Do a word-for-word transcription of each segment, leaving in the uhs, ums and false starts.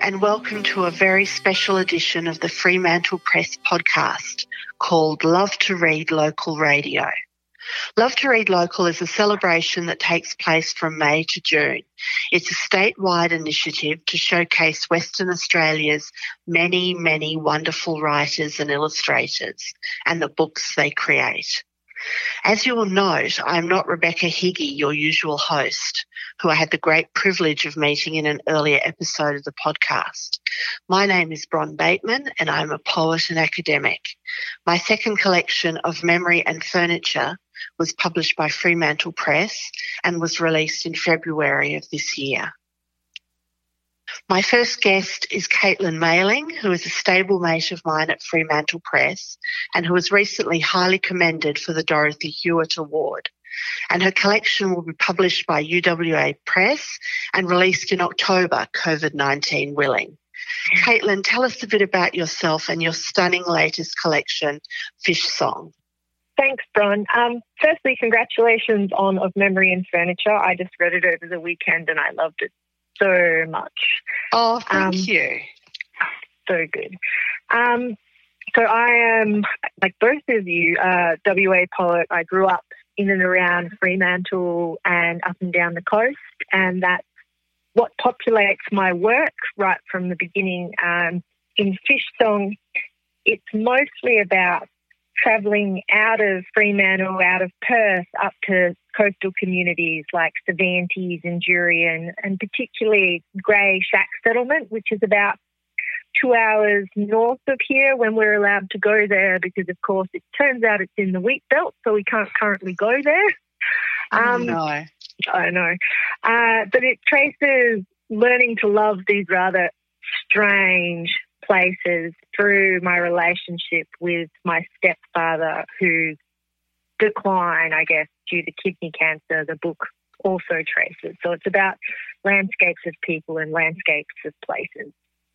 and welcome to a very special edition of the Fremantle Press podcast called Love to Read Local Radio. Love to Read Local is a celebration that takes place from May to June. It's a statewide initiative to showcase Western Australia's many, many wonderful writers and illustrators and the books they create. As you will note, I'm not Rebecca Higgy, your usual host, who I had the great privilege of meeting in an earlier episode of the podcast. My name is Bron Bateman and I'm a poet and academic. My second collection of Memory and Furniture was published by Fremantle Press and was released in February of this year. My first guest is Caitlin Mayling, who is a stablemate of mine at Fremantle Press and who was recently highly commended for the Dorothy Hewitt Award. And her collection will be published by U W A Press and released in October, COVID nineteen willing. Caitlin, tell us a bit about yourself and your stunning latest collection, Fish Song. Thanks, Bron. Um, firstly, congratulations on Of Memory and Furniture. I just read it over the weekend and I loved it so much. Oh, thank um, you. So good. Um, so I am, like both of you, a W A poet. I grew up in and around Fremantle and up and down the coast, and that's what populates my work right from the beginning. Um, in Fish Song, it's mostly about travelling out of Fremantle, out of Perth, up to coastal communities like Cervantes and Jurien, and particularly Grey Shack Settlement, which is about two hours north of here when we're allowed to go there because, of course, it turns out it's in the wheat belt, so we can't currently go there. Um, oh, no. I know. Uh, but it traces learning to love these rather strange places through my relationship with my stepfather, whose decline, I guess, due to kidney cancer, the book also traces. So it's about landscapes of people and landscapes of places.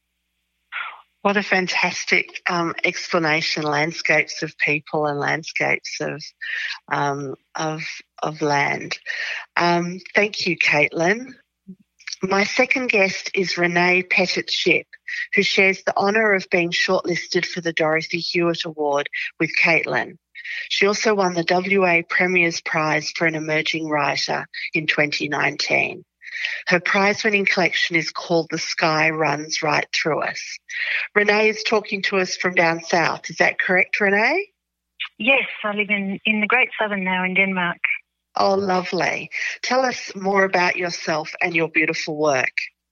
What a fantastic um, explanation, landscapes of people and landscapes of um, of, of land. Um, thank you, Caitlin. My second guest is Renee Pettit-Shipp, who shares the honour of being shortlisted for the Dorothy Hewitt Award with Caitlin. She also won the W A Premier's Prize for an Emerging Writer in twenty nineteen. Her prize-winning collection is called The Sky Runs Right Through Us. Renee is talking to us from down south. Is that correct, Renee? Yes, I live in, in the Great Southern now in Denmark. Oh, lovely. Tell us more about yourself and your beautiful work.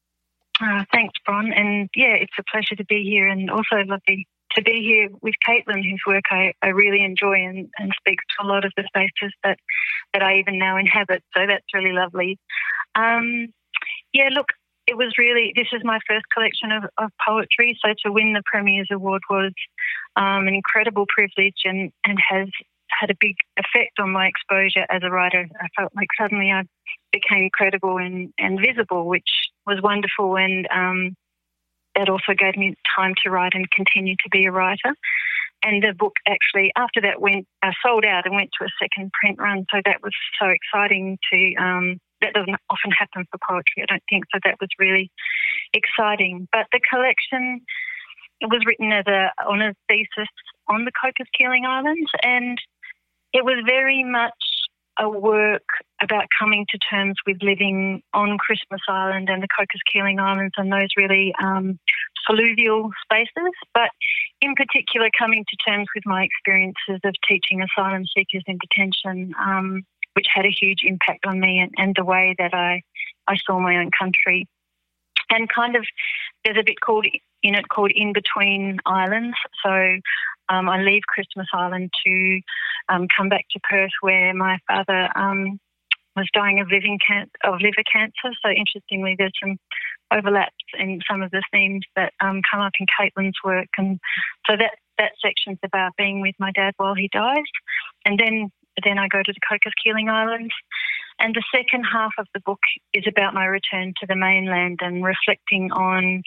Uh, thanks, Bron. And, yeah, it's a pleasure to be here and also lovely to be here with Caitlin, whose work I, I really enjoy and, and speaks to a lot of the spaces that, that I even now inhabit. So that's really lovely. Um, yeah, look, it was really, this is my first collection of, of poetry, so to win the Premier's Award was um, an incredible privilege and, and has had a big effect on my exposure as a writer. I felt like suddenly I became credible and, and visible, which was wonderful, and um, that also gave me time to write and continue to be a writer. And the book actually, after that, went uh, sold out and went to a second print run, so that was so exciting to... Um, that doesn't often happen for poetry, I don't think, so that was really exciting. But the collection was written as an honours thesis on the Cocos Keeling Islands, and it was very much a work about coming to terms with living on Christmas Island and the Cocos Keeling Islands and those really um, fluvial spaces, but in particular coming to terms with my experiences of teaching asylum seekers in detention, um, which had a huge impact on me and, and the way that I, I saw my own country. And kind of there's a bit called in it called In Between Islands. So um, I leave Christmas Island to um, come back to Perth, where my father um, was dying of, living can- of liver cancer. So interestingly, there's some overlaps in some of the themes that um, come up in Caitlin's work. And so that, that section's about being with my dad while he dies. And then Then I go to the Cocos Keeling Islands, and the second half of the book is about my return to the mainland and reflecting on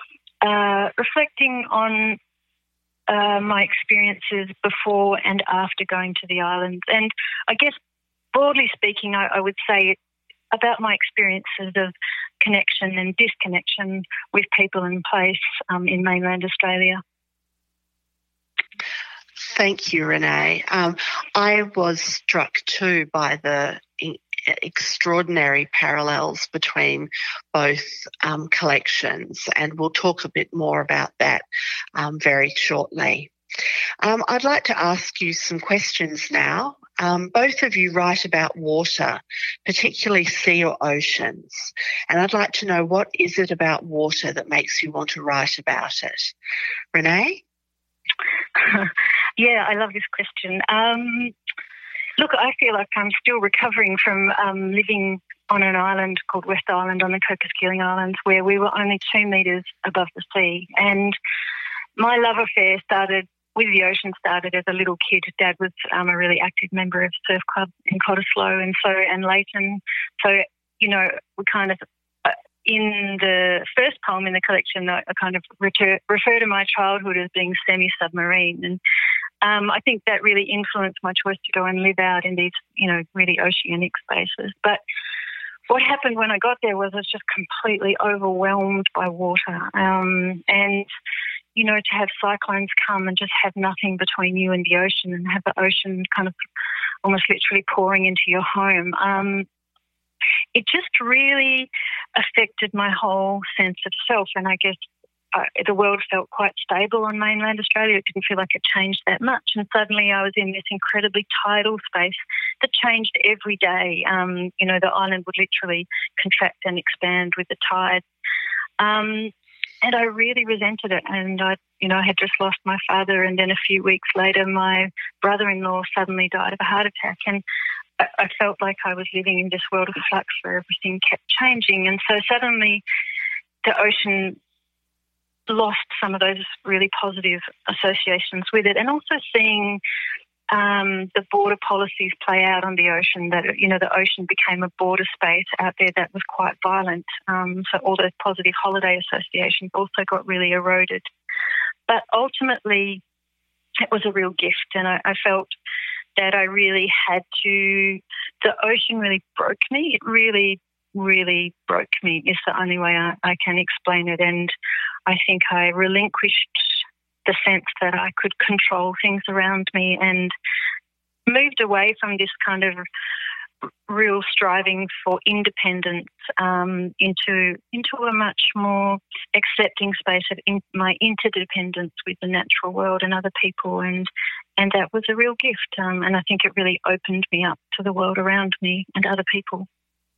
uh, reflecting on uh, my experiences before and after going to the islands. And I guess broadly speaking, I, I would say about my experiences of connection and disconnection with people and place um, in mainland Australia. Thank you, Renee. Um, I was struck too by the extraordinary parallels between both um, collections, and we'll talk a bit more about that um, very shortly. Um, I'd like to ask you some questions now. Um, both of you write about water, particularly sea or oceans, and I'd like to know, what is it about water that makes you want to write about it? Renee? Yeah, I love this question. Um, look, I feel like I'm still recovering from um, living on an island called West Island on the Cocos Keeling Islands, where we were only two metres above the sea. And my love affair started with the ocean, started as a little kid. Dad was um, a really active member of Surf Club in Cottesloe and so and Leighton. So, you know, we kind of, uh, in the first poem in the collection, I, I kind of refer, refer to my childhood as being semi-submarine. And um, I think that really influenced my choice to go and live out in these, you know, really oceanic spaces. But what happened when I got there was I was just completely overwhelmed by water. Um, and, you know, to have cyclones come and just have nothing between you and the ocean, and have the ocean kind of almost literally pouring into your home. Um, it just really affected my whole sense of self. And I guess uh, the world felt quite stable on mainland Australia. It didn't feel like it changed that much. And suddenly I was in this incredibly tidal space that changed every day. Um, you know, the island would literally contract and expand with the tide. Um, and I really resented it. And I, you know, I had just lost my father, and then a few weeks later my brother-in-law suddenly died of a heart attack. And I, I felt like I was living in this world of flux where everything kept changing. And so suddenly the ocean lost some of those really positive associations with it. And also seeing um, the border policies play out on the ocean, that, you know, the ocean became a border space out there that was quite violent. Um, so all those positive holiday associations also got really eroded. But ultimately it was a real gift, and I, I felt that I really had to, the ocean really broke me. It really, really broke me is the only way I, I can explain it. And I think I relinquished the sense that I could control things around me, and moved away from this kind of real striving for independence um, into into a much more accepting space of in, my interdependence with the natural world and other people, and and that was a real gift. Um, and I think it really opened me up to the world around me and other people.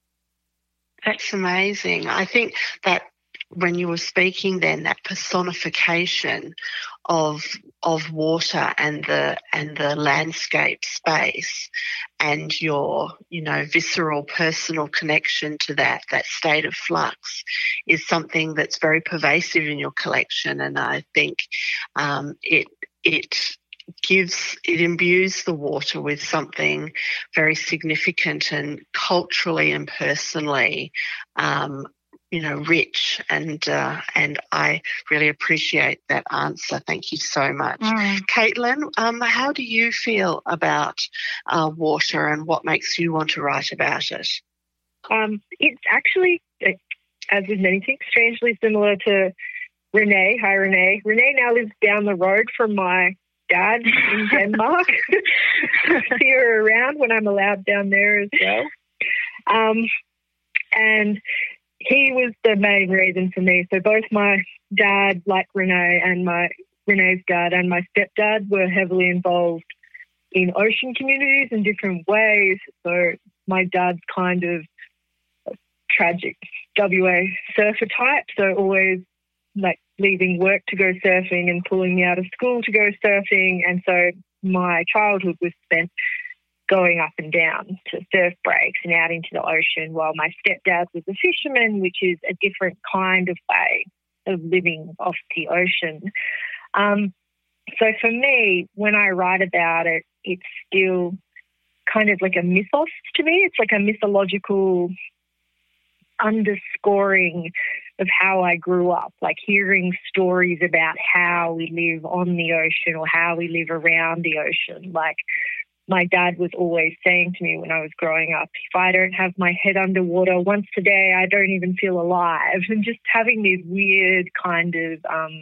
That's amazing. I think that when you were speaking then, that personification of of water and the and the landscape space, and your, you know, visceral personal connection to that, that state of flux, is something that's very pervasive in your collection. And I think um, it it gives, it imbues the water with something very significant and culturally and personally um, you know, rich, and uh, and I really appreciate that answer. Thank you so much. Mm. Caitlin, um, how do you feel about uh, water, and what makes you want to write about it? Um, it's actually, as with many things, strangely similar to Renee. Hi, Renee. Renee now lives down the road from my dad in Denmark. See her around when I'm allowed down there as well. Um, and he was the main reason for me. So both my dad, like Renee, and my Renee's dad and my stepdad were heavily involved in ocean communities in different ways. So my dad's kind of a tragic W A surfer type, so always like leaving work to go surfing and pulling me out of school to go surfing. And so my childhood was spent going up and down to surf breaks and out into the ocean, while my stepdad was a fisherman, which is a different kind of way of living off the ocean. Um, so for me, when I write about it, it's still kind of like a mythos to me. It's like a mythological underscoring of how I grew up, like hearing stories about how we live on the ocean or how we live around the ocean. Like, my dad was always saying to me when I was growing up, if I don't have my head underwater once a day, I don't even feel alive. And just having these weird kind of um,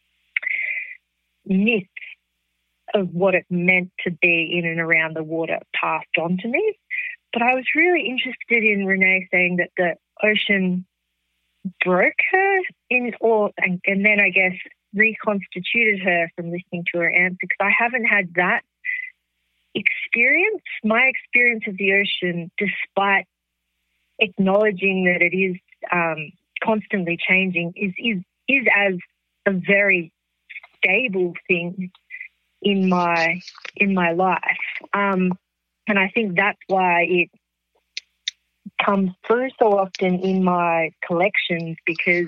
myths of what it meant to be in and around the water passed on to me. But I was really interested in Renee saying that the ocean broke her in, or and, and then I guess reconstituted her from listening to her answer, because I haven't had that experience. My experience of the ocean, despite acknowledging that it is um, constantly changing, is, is is as a very stable thing in my in my life, um, and I think that's why it comes through so often in my collections, because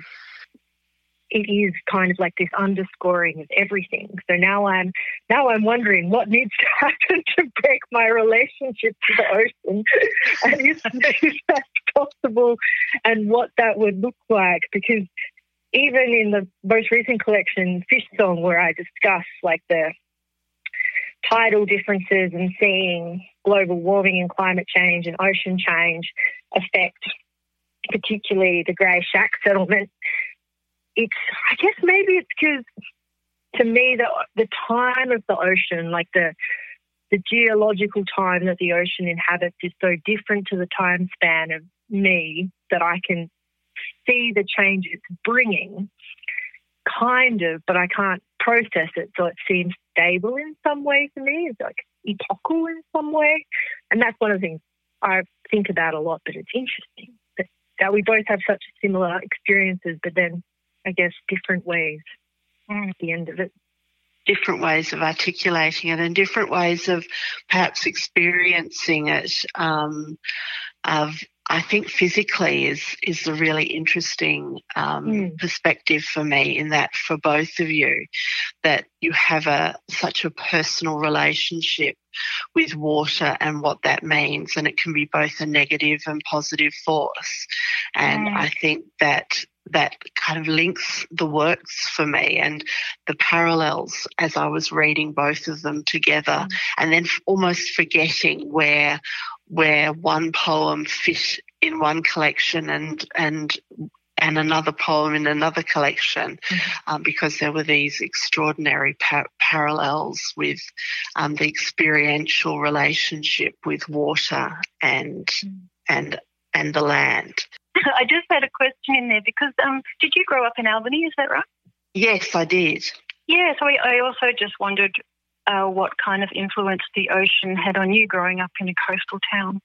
it is kind of like this underscoring of everything. So now I'm now I'm wondering what needs to happen to break my relationship to the ocean, and if, if that's possible, and what that would look like. Because even in the most recent collection, Fish Song, where I discuss like the tidal differences and seeing global warming and climate change and ocean change affect particularly the grey shack settlement, it's, I guess maybe it's because to me the the time of the ocean, like the the geological time that the ocean inhabits, is so different to the time span of me that I can see the change it's bringing, kind of, but I can't process it. So it seems stable in some way for me. It's like epochal in some way. And that's one of the things I think about a lot, but it's interesting that, that we both have such similar experiences, but then I guess different ways at the end of it. Different ways of articulating it and different ways of perhaps experiencing it. Um, of I think physically is is a really interesting um, mm. perspective for me, in that for both of you, that you have a such a personal relationship with water and what that means, and it can be both a negative and positive force. And mm. I think that that kind of links the works for me, and the parallels as I was reading both of them together, mm. and then almost forgetting where where one poem fit in one collection and and and another poem in another collection, mm-hmm. um, because there were these extraordinary par- parallels with um, the experiential relationship with water and mm. and and the land. I just had a question in there because um, did you grow up in Albany? Is that right? Yes, I did. Yeah, so I, I also just wondered uh, what kind of influence the ocean had on you growing up in a coastal town.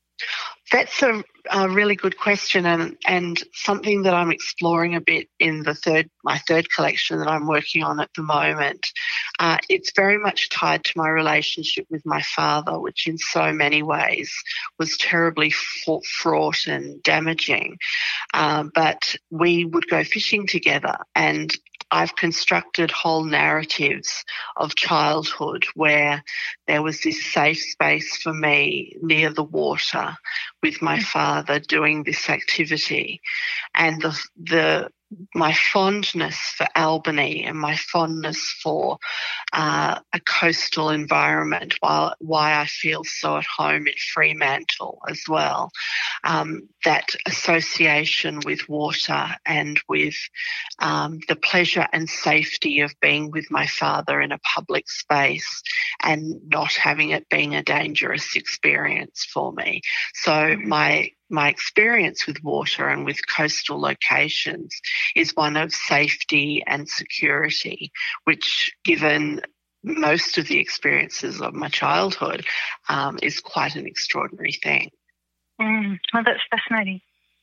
That's a, a really good question, and, and something that I'm exploring a bit in the third my third collection that I'm working on at the moment. Uh, it's very much tied to my relationship with my father, which in so many ways was terribly fraught and damaging. Um, but we would go fishing together, and I've constructed whole narratives of childhood where there was this safe space for me near the water with my father doing this activity. And the the my fondness for Albany and my fondness for uh, a coastal environment, while why I feel so at home in Fremantle as well. Um, that association with water and with um, the pleasure and safety of being with my father in a public space and not having it being a dangerous experience for me. So mm-hmm. my My experience with water and with coastal locations is one of safety and security, which, given most of the experiences of my childhood, um, is quite an extraordinary thing. Mm. Oh, that's fascinating.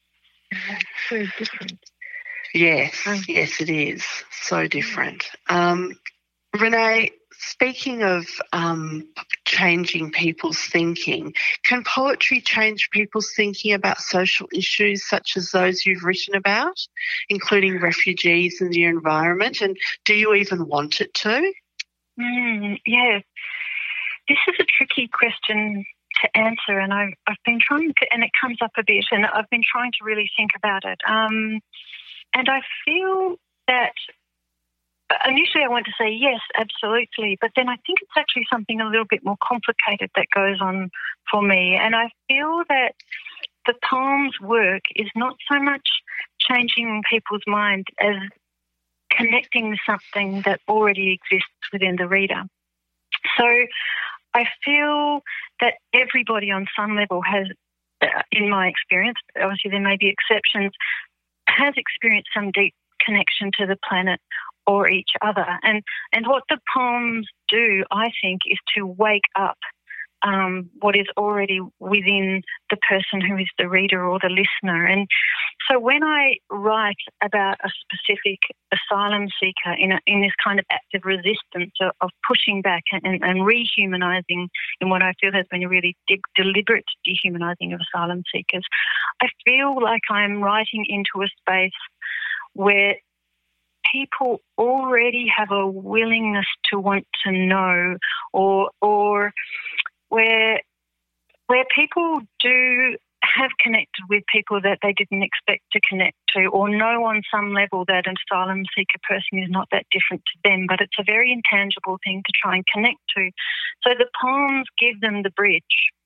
That's so different. Yes, um, yes, it is. So different. Um, Renee, speaking of um, changing people's thinking, can poetry change people's thinking about social issues such as those you've written about, including refugees and the environment? And do you even want it to? Mm, yeah. This is a tricky question to answer, and I've, I've been trying to, and it comes up a bit, and I've been trying to really think about it. Um, and I feel that initially I want to say yes, absolutely, but then I think it's actually something a little bit more complicated that goes on for me. And I feel that the poem's work is not so much changing people's mind as connecting with something that already exists within the reader. So I feel that everybody on some level has, in my experience, obviously there may be exceptions, has experienced some deep connection to the planet or each other. And and what the poems do, I think, is to wake up um, what is already within the person who is the reader or the listener. And so when I write about a specific asylum seeker in a, in this kind of active resistance of, of pushing back and, and rehumanising in what I feel has been a really de- deliberate dehumanising of asylum seekers, I feel like I'm writing into a space where people already have a willingness to want to know, or or where where people do have connected with people that they didn't expect to connect to, or know on some level that an asylum seeker person is not that different to them, but it's a very intangible thing to try and connect to. So the poems give them the bridge.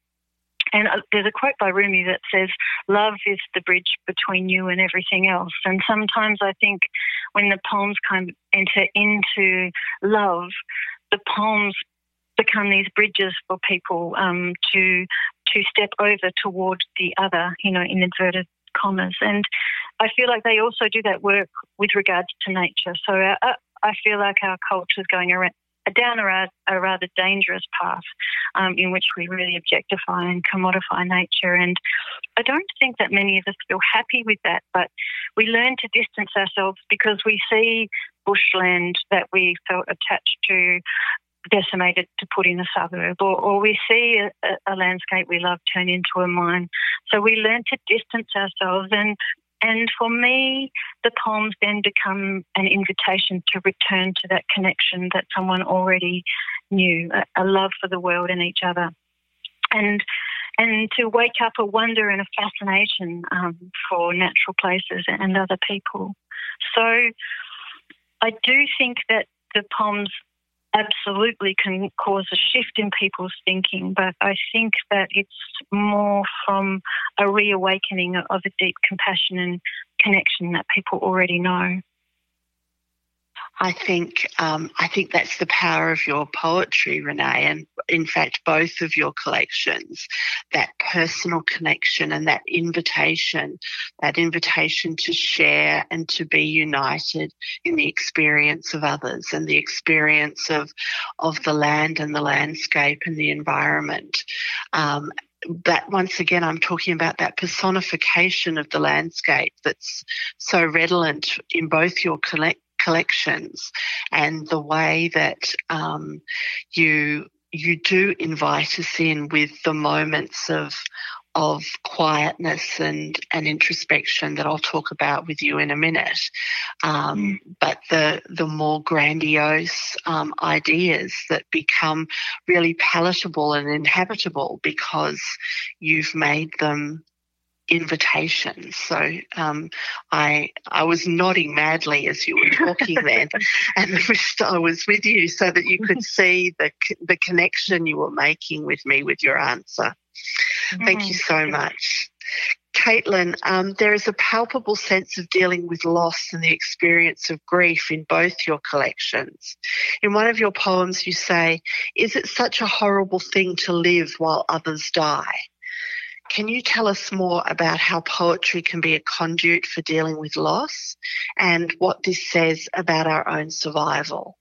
And there's a quote by Rumi that says, love is the bridge between you and everything else. And sometimes I think when the poems kind of enter into love, the poems become these bridges for people um, to to step over toward the other, you know, in inverted commas. And I feel like they also do that work with regards to nature. So uh, I feel like our culture is going around down a, a rather dangerous path um, in which we really objectify and commodify nature. And I don't think that many of us feel happy with that, but we learn to distance ourselves because we see bushland that we felt attached to decimated to put in a suburb, or, or we see a, a landscape we love turn into a mine. So we learn to distance ourselves, and And for me, the poems then become an invitation to return to that connection that someone already knew, a, a love for the world and each other, and and to wake up a wonder and a fascination um, for natural places and other people. So I do think that the poems absolutely can cause a shift in people's thinking, but I think that it's more from a reawakening of a deep compassion and connection that people already know. I think um, I think that's the power of your poetry, Renee, and in fact both of your collections, that personal connection and that invitation, that invitation to share and to be united in the experience of others and the experience of, of the land and the landscape and the environment. Um, that once again, I'm talking about that personification of the landscape that's so redolent in both your collect. collections, and the way that um, you you do invite us in with the moments of of quietness and, and introspection that I'll talk about with you in a minute. Um, but the the more grandiose um, ideas that become really palatable and inhabitable because you've made them invitations. So um, I I was nodding madly as you were talking then, and wished I was with you so that you could see the the connection you were making with me with your answer. Mm-hmm. Thank you so much. Caitlin, um, there is a palpable sense of dealing with loss and the experience of grief in both your collections. In one of your poems you say, "Is it such a horrible thing to live while others die?" Can you tell us more about how poetry can be a conduit for dealing with loss and what this says about our own survival?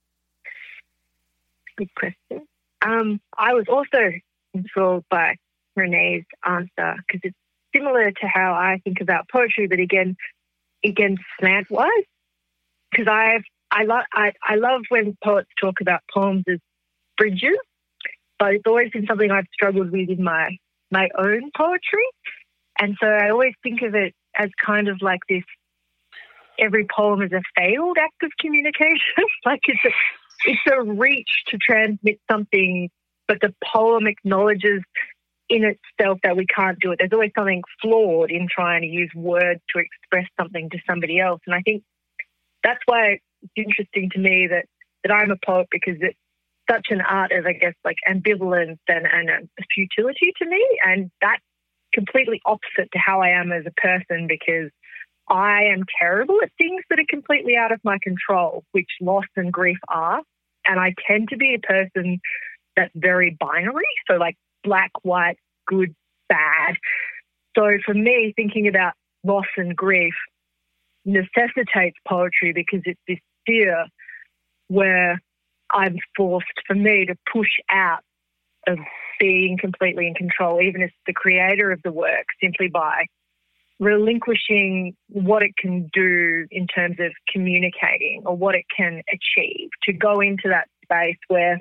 Good question. Um, I was also enthralled by Renee's answer because it's similar to how I think about poetry, but again, again slant-wise. Because I've I love I, I love when poets talk about poems as bridges, but it's always been something I've struggled with in my my own poetry. And so I always think of it as kind of like this, every poem is a failed act of communication. Like it's a, it's a reach to transmit something, but the poem acknowledges in itself that we can't do it. There's always something flawed in trying to use words to express something to somebody else. And I think that's why it's interesting to me that, that I'm a poet because it's such an art of, I guess, like ambivalence and, and a futility to me. And that's completely opposite to how I am as a person, because I am terrible at things that are completely out of my control, which loss and grief are. And I tend to be a person that's very binary, so like black, white, good, bad. So for me, thinking about loss and grief necessitates poetry, because it's this sphere where I'm forced, for me, to push out of being completely in control, even as the creator of the work, simply by relinquishing what it can do in terms of communicating or what it can achieve, to go into that space where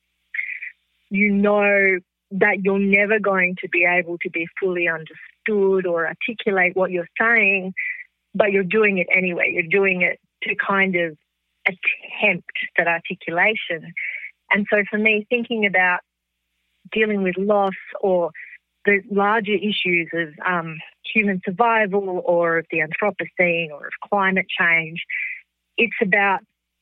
you know that you're never going to be able to be fully understood or articulate what you're saying, but you're doing it anyway. You're doing it to kind of attempt that articulation. And so for me, thinking about dealing with loss or the larger issues of um, human survival or of the Anthropocene or of climate change, it's about,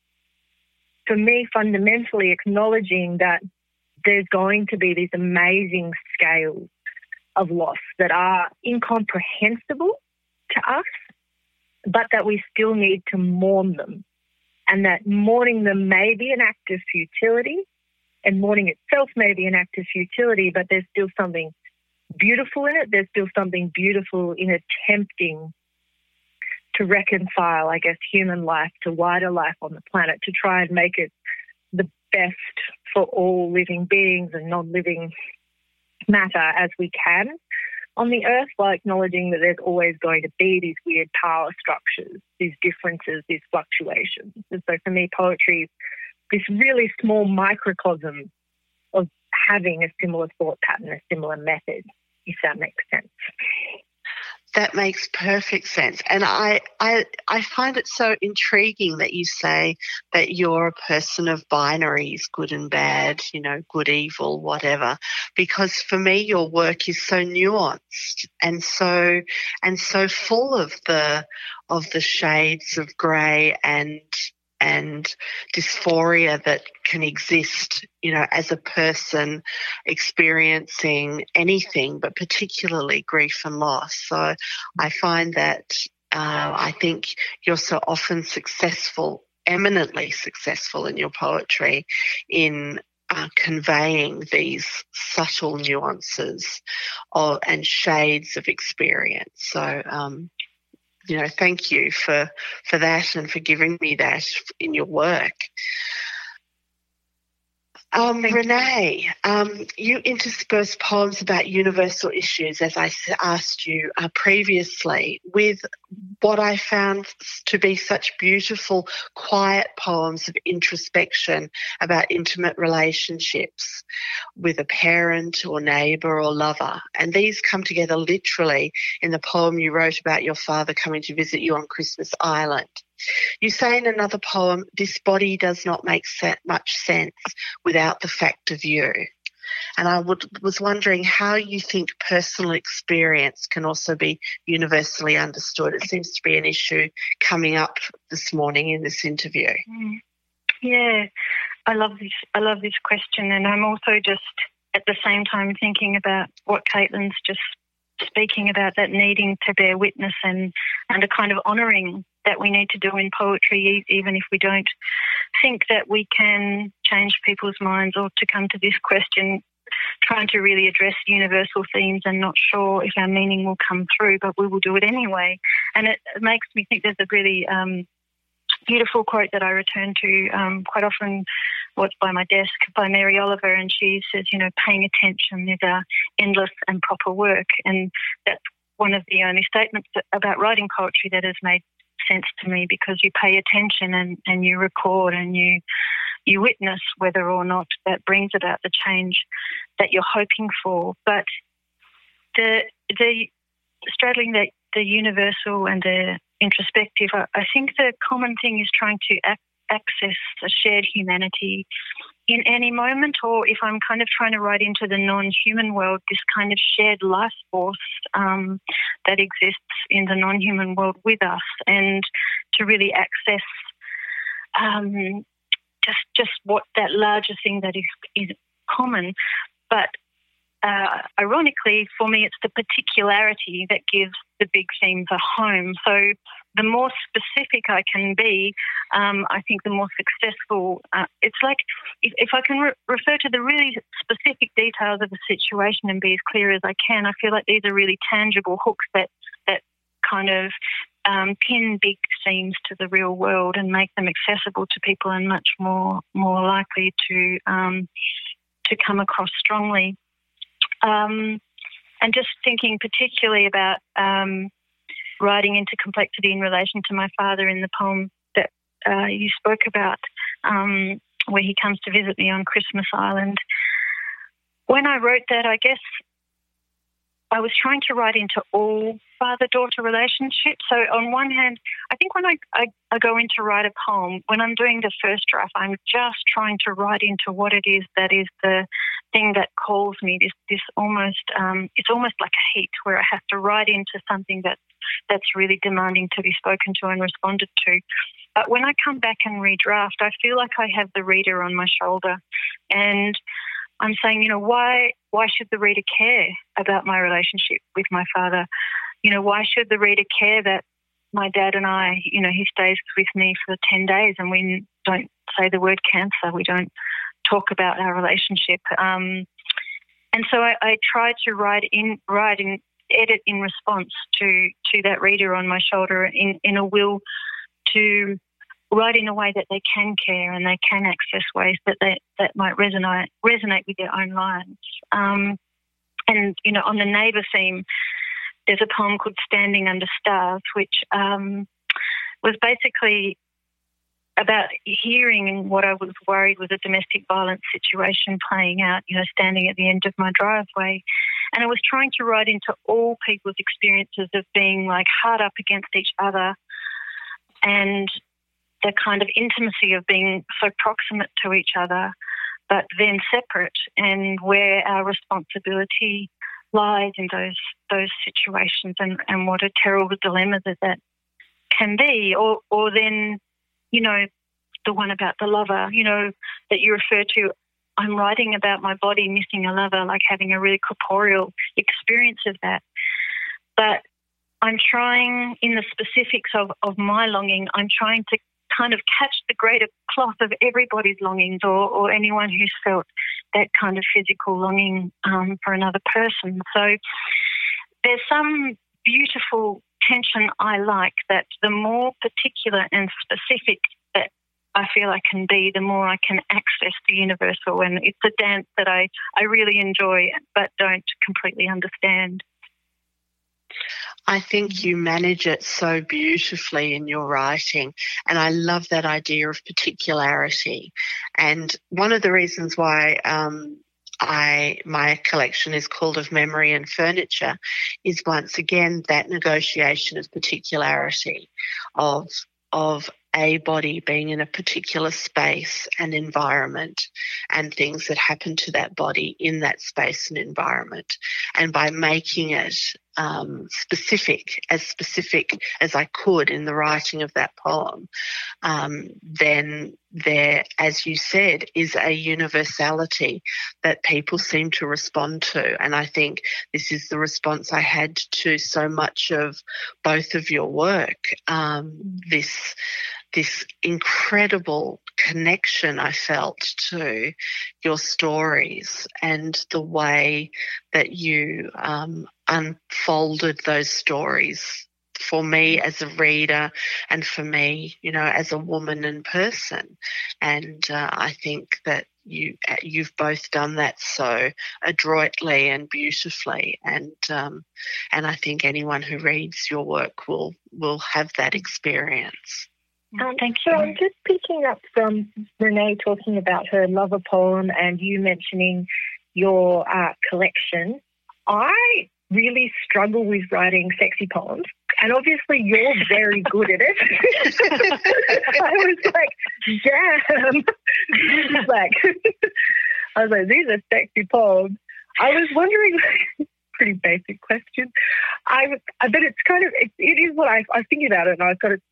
for me, fundamentally acknowledging that there's going to be these amazing scales of loss that are incomprehensible to us, but that we still need to mourn them. And that mourning them may be an act of futility, and mourning itself may be an act of futility, but there's still something beautiful in it. There's still something beautiful in attempting to reconcile, I guess, human life to wider life on the planet, to try and make it the best for all living beings and non-living matter as we can on the earth, while acknowledging that there's always going to be these weird power structures, these differences, these fluctuations. And so for me, poetry is this really small microcosm of having a similar thought pattern, a similar method, if that makes sense. That makes perfect sense. And I, I I find it so intriguing that you say that you're a person of binaries, good and bad, you know, good, evil, whatever, because for me your work is so nuanced and so and so full of the of the shades of grey and and dysphoria that can exist, you know, as a person experiencing anything, but particularly grief and loss. So I find that uh, I think you're so often successful, eminently successful in your poetry in uh, conveying these subtle nuances of, and shades of experience. So, um, you know, thank you for, for that and for giving me that in your work. Um, Renee, um, you intersperse poems about universal issues, as I asked you uh, previously, with what I found to be such beautiful, quiet poems of introspection about intimate relationships with a parent or neighbour or lover. And these come together literally in the poem you wrote about your father coming to visit you on Christmas Island. You say in another poem, this body does not make se- much sense without the fact of you. And I would, was wondering how you think personal experience can also be universally understood. It seems to be an issue coming up this morning in this interview. Mm. Yeah, I love this. I love this question, and I'm also just at the same time thinking about what Caitlin's just speaking about, that needing to bear witness and, and a kind of honouring that we need to do in poetry, even if we don't think that we can change people's minds, or to come to this question, trying to really address universal themes and not sure if our meaning will come through, but we will do it anyway. And it, it makes me think there's a really um, beautiful quote that I return to um, quite often, what's by my desk, by Mary Oliver, and she says, you know, paying attention is our endless and proper work. And that's one of the only statements that, about writing poetry that has made sense to me, because you pay attention and, and you record and you you witness whether or not that brings about the change that you're hoping for. But the the straddling the, the universal and the introspective, I, I think the common thing is trying to ac- access a shared humanity in any moment, or if I'm kind of trying to write into the non-human world, this kind of shared life force um, that exists in the non-human world with us, and to really access um, just just what that larger thing that is is common. But uh, ironically, for me, it's the particularity that gives the big themes a home. So the more specific I can be, um, I think the more successful. Uh, it's like if, if I can re- refer to the really specific details of a situation and be as clear as I can, I feel like these are really tangible hooks that that kind of um, pin big themes to the real world and make them accessible to people and much more more likely to um, to come across strongly. Um, and just thinking particularly about um, writing into complexity in relation to my father in the poem that uh, you spoke about, um, where he comes to visit me on Christmas Island. When I wrote that, I guess I was trying to write into all father-daughter relationships. So on one hand, I think when I, I, I go in to write a poem, when I'm doing the first draft, I'm just trying to write into what it is that is the thing that calls me, this this almost, um, it's almost like a heat where I have to write into something that, that's really demanding to be spoken to and responded to. But when I come back and redraft, I feel like I have the reader on my shoulder, and I'm saying, you know, why why should the reader care about my relationship with my father? You know, why should the reader care that my dad and I, you know, he stays with me for ten days and we don't say the word cancer, we don't talk about our relationship. Um, and so I, I try to write in, write in, edit in response to, to that reader on my shoulder in, in a will to write in a way that they can care and they can access ways that they, that might resonate resonate with their own lives. Um, and, you know, on the neighbour theme, there's a poem called Standing Under Stars, which um, was basically about hearing what I was worried was a domestic violence situation playing out, you know, standing at the end of my driveway. And I was trying to write into all people's experiences of being like hard up against each other and the kind of intimacy of being so proximate to each other, but then separate, and where our responsibility lies in those those situations, and, and what a terrible dilemma that that can be. Or, or then, you know, the one about the lover, you know, that you refer to, I'm writing about my body missing a lover, like having a really corporeal experience of that. But I'm trying, in the specifics of, of my longing, I'm trying to kind of catch the greater cloth of everybody's longings, or, or anyone who's felt that kind of physical longing um, for another person. So there's some beautiful tension I like, that the more particular and specific that I feel I can be, the more I can access the universal. And it's a dance that I, I really enjoy but don't completely understand. I think you manage it so beautifully in your writing, and I love that idea of particularity. And one of the reasons why um, I my collection is called Of Memory and Furniture is once again that negotiation of particularity, of of a body being in a particular space and environment, and things that happen to that body in that space and environment. And by making it um, specific, as specific as I could in the writing of that poem, um, then there, as you said, is a universality that people seem to respond to. And I think this is the response I had to so much of both of your work. Um, this this incredible connection I felt to your stories and the way that you um, unfolded those stories for me as a reader, and for me, you know, as a woman and person. And uh, I think that you, you've both done that so adroitly and beautifully. And um, and I think anyone who reads your work will will have that experience. Um, Thank you. So I'm just picking up from Renee talking about her lover poem and you mentioning your uh, collection. I really struggle with writing sexy poems, and obviously you're very good at it. I was like, damn. like, I was like, these are sexy poems. I was wondering, pretty basic question. I, but it's kind of, it, it is what I, I was thinking about it, and I've got to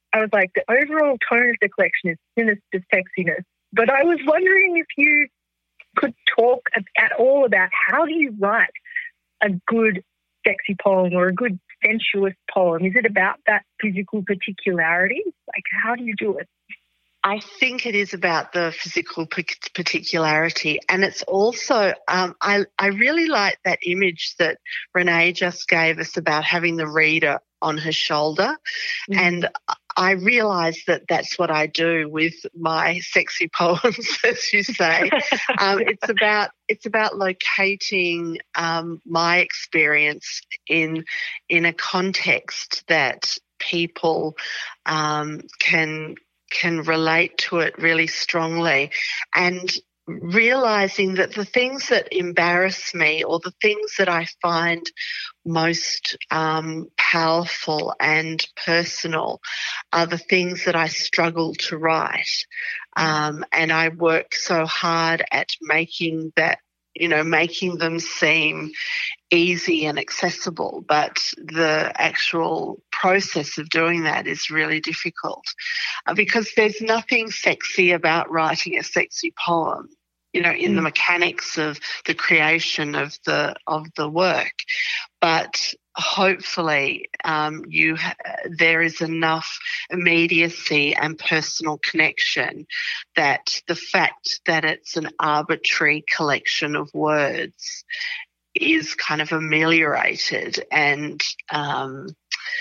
I was like, the overall tone of the collection is sinister sexiness. But I was wondering if you could talk at all about how do you write a good sexy poem or a good sensuous poem? Is it about that physical particularity? Like, how do you do it? I think it is about the physical particularity, and it's also, um, I, I really like that image that Renee just gave us about having the reader on her shoulder, mm-hmm. and I realise that that's what I do with my sexy poems, as you say. um, it's about it's about locating um, my experience in in a context that people um, can. can relate to it really strongly, and realising that the things that embarrass me or the things that I find most um, powerful and personal are the things that I struggle to write. Um, and I work so hard at making that, you know, making them seem easy and accessible, but the actual process of doing that is really difficult uh, because there's nothing sexy about writing a sexy poem, you know, in mm. the mechanics of the creation of the of the work. But hopefully um, you ha- there is enough immediacy and personal connection that the fact that it's an arbitrary collection of words is kind of ameliorated, and um,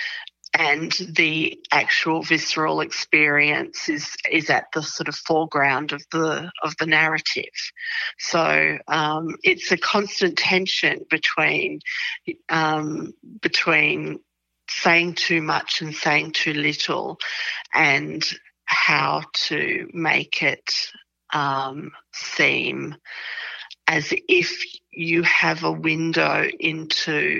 and the actual visceral experience is is at the sort of foreground of the of the narrative. So um, it's a constant tension between um, between saying too much and saying too little, and how to make it um, seem as if you have a window into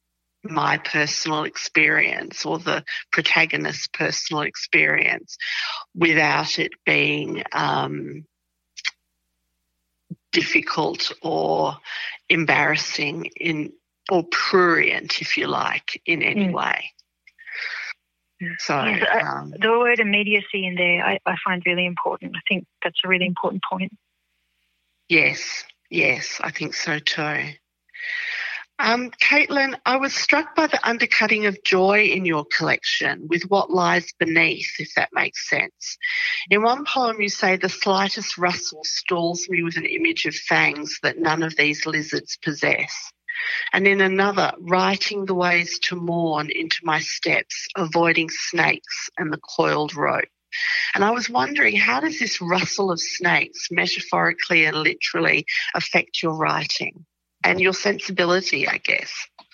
my personal experience or the protagonist's personal experience without it being um, difficult or embarrassing in or prurient, if you like, in any mm. way. So yes, um, the word immediacy in there I, I find really important. I think that's a really important point. Yes, yes, I think so too. Um, Caitlin, I was struck by the undercutting of joy in your collection with what lies beneath, if that makes sense. In one poem you say, the slightest rustle stalls me with an image of fangs that none of these lizards possess. And in another, writing the ways to mourn into my steps, avoiding snakes and the coiled rope. And I was wondering, how does this rustle of snakes, metaphorically and literally, affect your writing and your sensibility, I guess?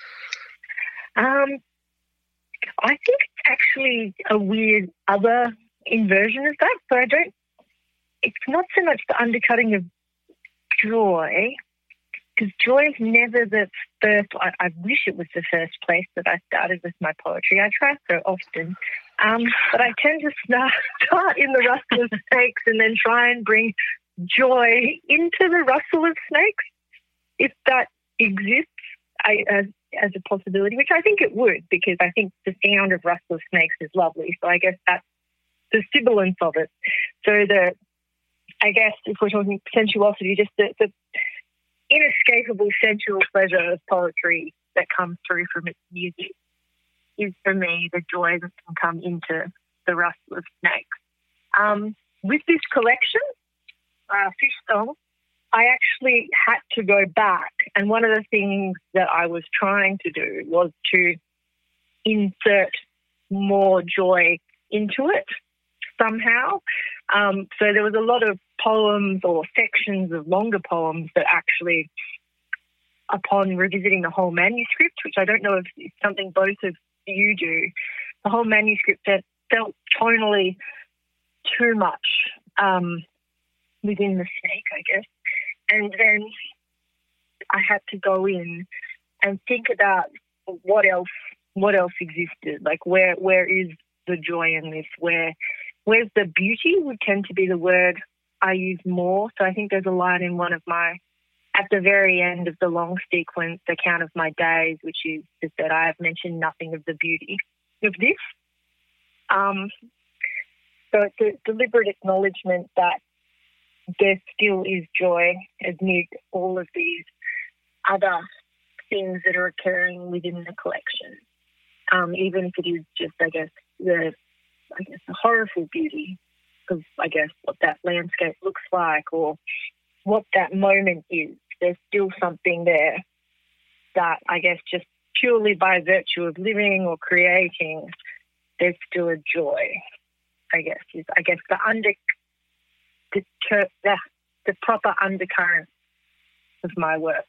Um, I think it's actually a weird other inversion of that. So I don't, it's not so much the undercutting of joy, because joy is never the first, I, I wish it was the first place that I started with my poetry. I try so often. Um, but I tend to start, start in the rustle of snakes and then try and bring joy into the rustle of snakes, if that exists I, as, as a possibility, which I think it would, because I think the sound of rustle of snakes is lovely. So I guess that's the sibilance of it. So the, I guess if we're talking sensuosity, just the, the inescapable sensual pleasure of poetry that comes through from its music is for me the joy that can come into the rustle of snakes. Um, with this collection, uh, Fish Song, I actually had to go back, and one of the things that I was trying to do was to insert more joy into it somehow. Um, so there was a lot of poems or sections of longer poems that actually, upon revisiting the whole manuscript, which I don't know if it's something both of you do, the whole manuscript that felt tonally too much um, within the snake, I guess. And then I had to go in and think about what else what else existed. Like where where is the joy in this? Where where's the beauty would tend to be the word I use more. So I think there's a line in one of my, at the very end of the long sequence, the count of my days, which is just that I have mentioned nothing of the beauty of this. Um, So it's a deliberate acknowledgement that there still is joy amid all of these other things that are occurring within the collection. Um, even if it is just, I guess, the I guess the horrible beauty of, I guess, what that landscape looks like or what that moment is. There's still something there that, I guess, just purely by virtue of living or creating, there's still a joy. I guess is I guess the under the the, the proper undercurrent of my work.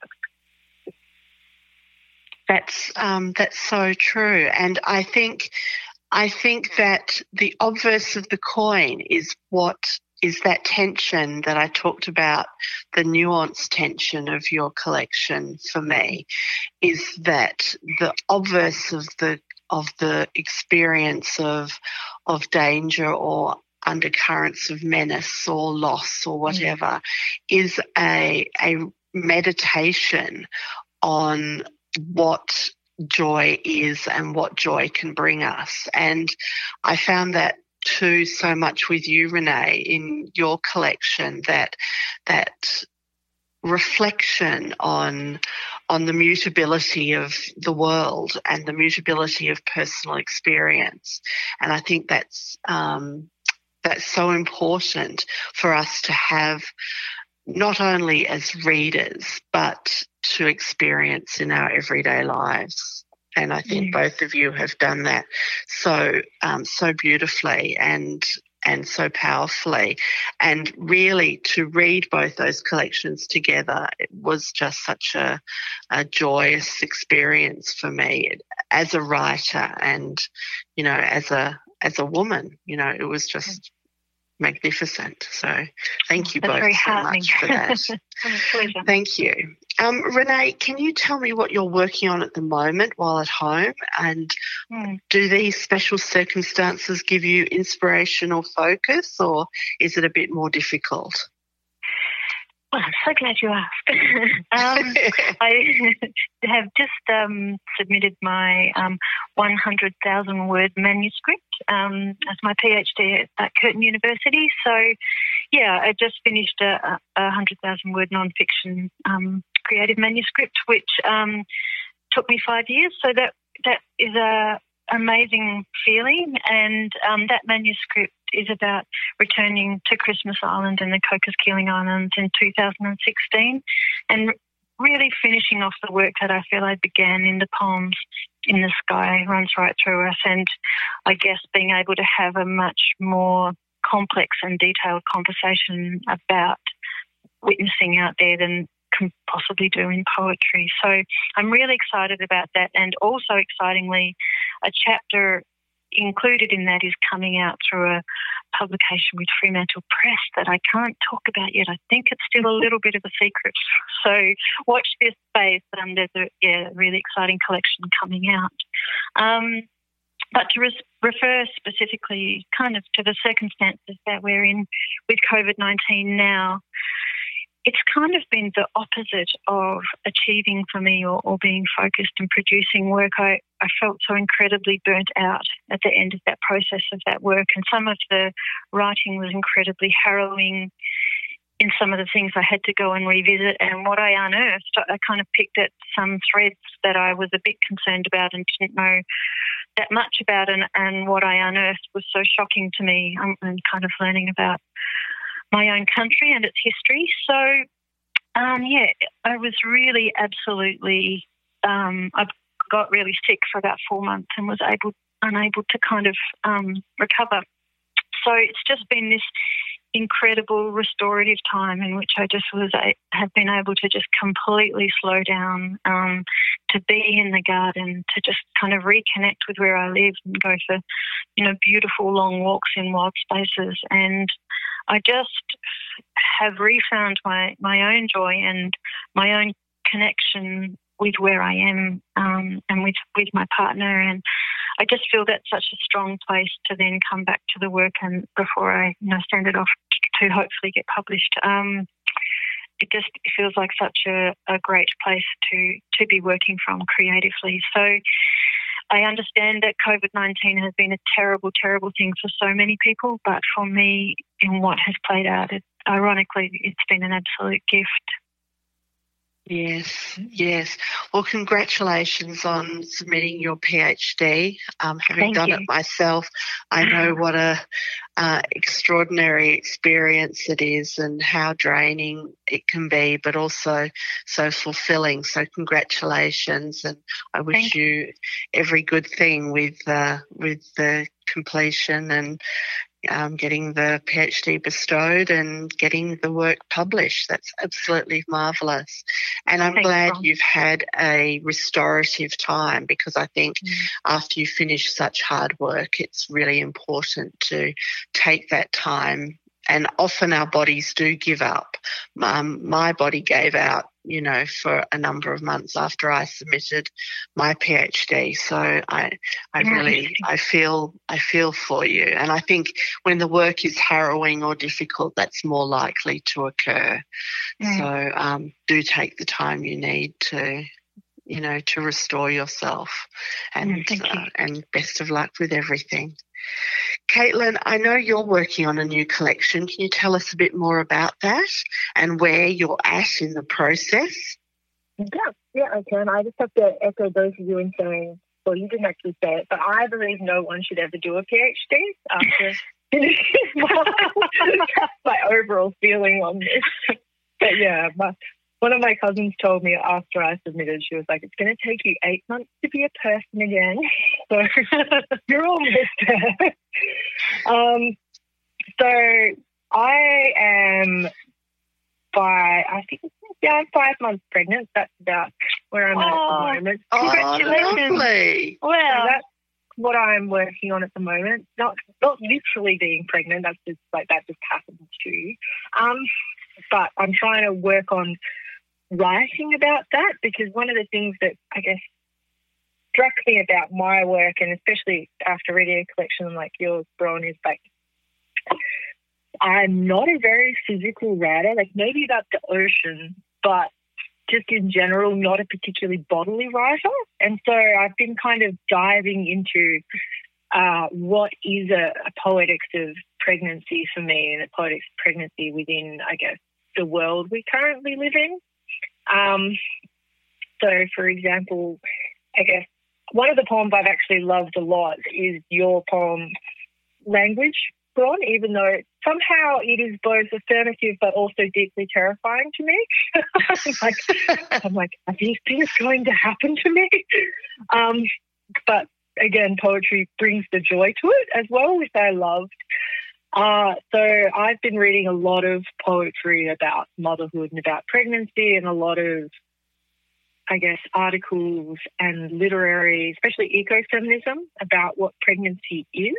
That's um, that's so true, and I think I think that the obverse of the coin is what is that tension that I talked about, the nuanced tension of your collection for me, is that the obverse of the of the experience of of danger or undercurrents of menace or loss or whatever mm. is a a meditation on what joy is and what joy can bring us. And I found that too so much with you, Renee, in your collection, that that reflection on on the mutability of the world and the mutability of personal experience. And I think that's um, that's so important for us to have, not only as readers, but to experience in our everyday lives. And I think mm. both of you have done that so um, so beautifully and and so powerfully. And really to read both those collections together, it was just such a, a joyous experience for me as a writer and, you know, as a as a woman. You know, it was just magnificent. So thank you That's both so much for that. Pleasure. Thank you. Um, Renee, can you tell me what you're working on at the moment while at home? And mm. do these special circumstances give you inspiration or focus, or is it a bit more difficult? Well, I'm so glad you asked. um, I have just um, submitted my um, one hundred thousand word manuscript um, as my PhD at Curtin University. So, yeah, I just finished a, a one hundred thousand word non-fiction um, creative manuscript, which um, took me five years. So that that is a amazing feeling, and um, that manuscript is about returning to Christmas Island and the Cocos Keeling Islands in two thousand sixteen and really finishing off the work that I feel I began in the poems In the Sky Runs Right Through Us, and I guess being able to have a much more complex and detailed conversation about witnessing out there than can possibly do in poetry. So I'm really excited about that, and also excitingly, a chapter included in that is coming out through a publication with Fremantle Press that I can't talk about yet. I think it's still a little bit of a secret. So watch this space. Um, there's a yeah, really exciting collection coming out. Um, but to res- refer specifically kind of to the circumstances that we're in with COVID nineteen now, it's kind of been the opposite of achieving for me or, or being focused and producing work. I, I felt so incredibly burnt out at the end of that process of that work, and some of the writing was incredibly harrowing in some of the things I had to go and revisit. And what I unearthed, I kind of picked at some threads that I was a bit concerned about and didn't know that much about, and, and what I unearthed was so shocking to me. I'm, I'm kind of learning about my own country and its history. So, um, yeah, I was really absolutely, um, I got really sick for about four months and was able, unable to kind of um, recover. So it's just been this incredible restorative time in which I just was, I have been able to just completely slow down, um, to be in the garden, to just kind of reconnect with where I live and go for, you know, beautiful long walks in wild spaces. And I just have refound my, my own joy and my own connection with where I am, um, and with, with my partner. And I just feel that's such a strong place to then come back to the work and before I, you know, send it off to hopefully get published. Um, it just feels like such a, a great place to, to be working from creatively. So I understand that COVID nineteen has been a terrible, terrible thing for so many people, but for me, in what has played out, it, ironically, it's been an absolute gift. Yes, yes. Well, congratulations on submitting your PhD. Um, having Thank done you. it myself, I know what a uh, extraordinary experience it is and how draining it can be, but also so fulfilling. So congratulations, and I wish Thank you. you every good thing with uh, with the completion and Um, getting the PhD bestowed and getting the work published. That's absolutely marvellous. And I'm Thanks, glad Ron. you've had a restorative time, because I think mm. after you finish such hard work, it's really important to take that time. And often our bodies do give up. Um, my body gave out, you know, for a number of months after I submitted my PhD. So I, I really, I feel, I feel for you. And I think when the work is harrowing or difficult, that's more likely to occur. Mm. So um, do take the time you need to, you know, to restore yourself. And mm, thank you. uh, and best of luck with everything. Caitlin, I know you're working on a new collection. Can you tell us a bit more about that and where you're at in the process? Yeah, yeah, I can. I just have to echo both of you in saying, well, you didn't actually say it, but I believe no one should ever do a PhD after finishing my, my overall feeling on this. But yeah, my, one of my cousins told me after I submitted, she was like, it's going to take you eight months to be a person again. So you're almost there. Um, so I am by, I think, yeah, I'm five months pregnant. That's about where I'm oh, at at the moment. Congratulations. Oh, lovely. Wow. So that's what I'm working on at the moment. Not not literally being pregnant. That's just like, that just happens to you. Um, but I'm trying to work on writing about that, because one of the things that I guess struck me about my work, and especially after reading a collection like yours, Bron, is like I'm not a very physical writer. Like maybe about the ocean, but just in general, not a particularly bodily writer. And so I've been kind of diving into uh, what is a, a poetics of pregnancy for me, and a poetics of pregnancy within, I guess, the world we currently live in. Um, so, for example, I guess one of the poems I've actually loved a lot is your poem, Language, Bron, even though somehow it is both affirmative but also deeply terrifying to me. I'm, like, I'm like, are these things going to happen to me? Um, but again, poetry brings the joy to it as well, which I loved. Uh, so I've been reading a lot of poetry about motherhood and about pregnancy, and a lot of, I guess, articles and literary, especially ecofeminism, about what pregnancy is.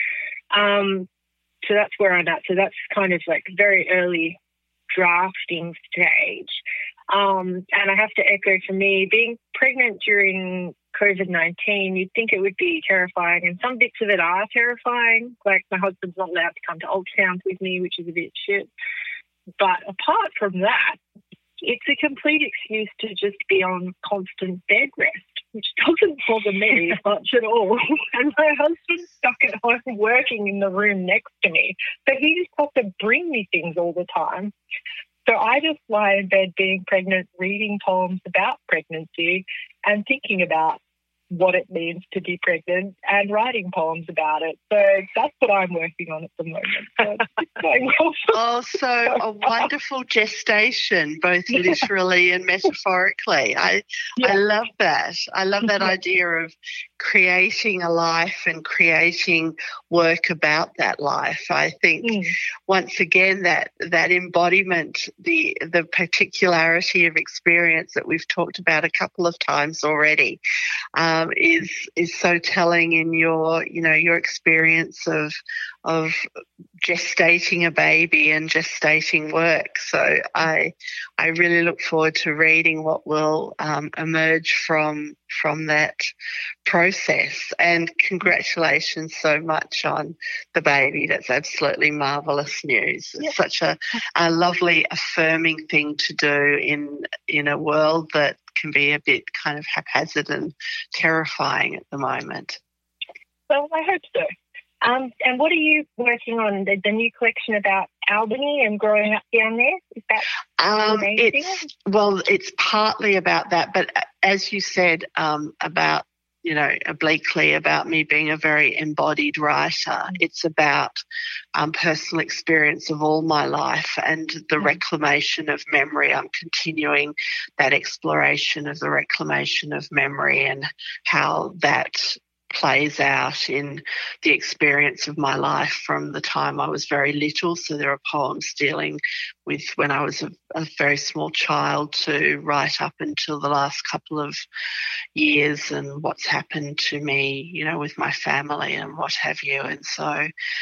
Um, so that's where I'm at. So that's kind of like very early drafting stage. Um, and I have to echo, for me, being pregnant during COVID nineteen, you'd think it would be terrifying, and some bits of it are terrifying. Like my husband's not allowed to come to ultrasounds with me, which is a bit shit. But apart from that, it's a complete excuse to just be on constant bed rest, which doesn't bother me much at all. And my husband's stuck at home working in the room next to me, but he just has to bring me things all the time. So I just lie in bed being pregnant, reading poems about pregnancy and thinking about what it means to be pregnant and writing poems about it. So that's what I'm working on at the moment. So it's going well. Oh, so a wonderful gestation, both literally and metaphorically. I yeah. I love that. I love that idea of creating a life and creating work about that life. I think mm. once again that that embodiment, the the particularity of experience that we've talked about a couple of times already, um, is is so telling in your you know your experience of of gestating a baby and gestating work. So I I really look forward to reading what will um, emerge from from that process. And congratulations so much on the baby. That's absolutely marvellous news. It's yep. such a, a lovely affirming thing to do in in a world that can be a bit kind of haphazard and terrifying at the moment. Well, I hope so. Um, and what are you working on? The, the new collection about Albany and growing up down there? Is that um, amazing? It's, well, it's partly about that, but as you said um, about, you know, obliquely about me being a very embodied writer, mm. it's about um, personal experience of all my life and the mm. reclamation of memory. I'm continuing that exploration of the reclamation of memory and how that plays out in the experience of my life from the time I was very little. So there are poems dealing with when I was a, a very small child to right up until the last couple of years and what's happened to me, you know, with my family and what have you. And so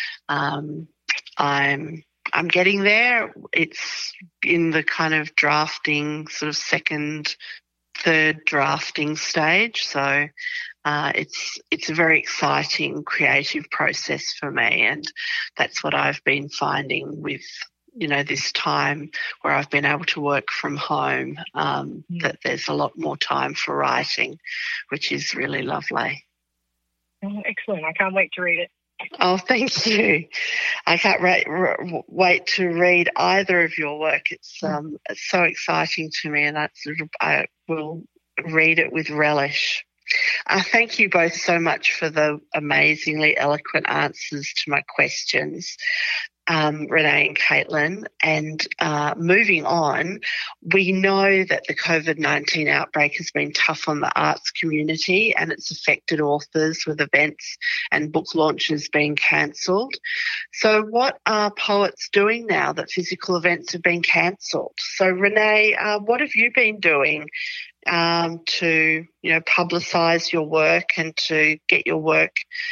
um, I'm I'm getting there. It's in the kind of drafting, sort of second, third drafting stage. So Uh, it's it's a very exciting creative process for me, and that's what I've been finding with, you know, this time where I've been able to work from home, um, mm. that there's a lot more time for writing, which is really lovely. Oh, excellent. I can't wait to read it. Oh, thank you. I can't ra- ra- wait to read either of your work. It's, um, it's so exciting to me, and I, sort of, I will read it with relish. Uh, thank you both so much for the amazingly eloquent answers to my questions, um, Renee and Caitlin. And uh, moving on, we know that the COVID nineteen outbreak has been tough on the arts community and it's affected authors with events and book launches being cancelled. So what are poets doing now that physical events have been cancelled? So Renee, uh, what have you been doing Um, to, you know, publicise your work and to get your work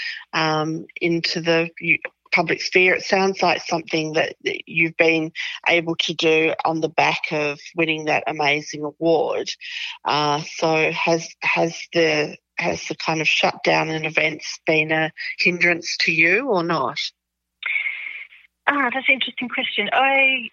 um, into the public sphere? It sounds like something that you've been able to do on the back of winning that amazing award. Uh, so has has the has the kind of shutdown in events been a hindrance to you or not? Ah, that's an interesting question. I